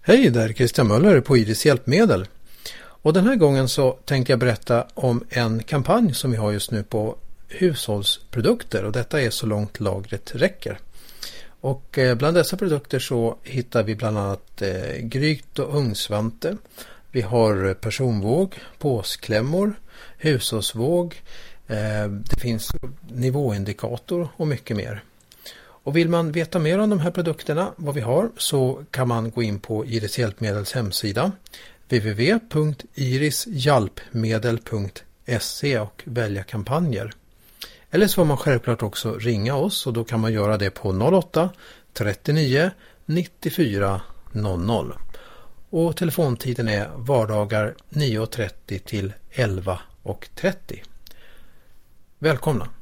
Hej där, Christian Möller på Iris Hjälpmedel. Och den här gången så tänkte jag berätta om en kampanj som vi har just nu på hushållsprodukter, och detta är så långt lagret räcker. Och bland dessa produkter så hittar vi bland annat gryt och ugnsvante. Vi har personvåg, påsklämmor, hushållsvåg, det finns nivåindikator och mycket mer. Och vill man veta mer om de här produkterna, vad vi har, så kan man gå in på Iris Hjälpmedels hemsida www.irishjalpmedel.se och välja kampanjer. Eller så får man självklart också ringa oss, och då kan man göra det på 08 39 94 00. Och telefontiden är vardagar 9.30 till 11.30. Välkomna!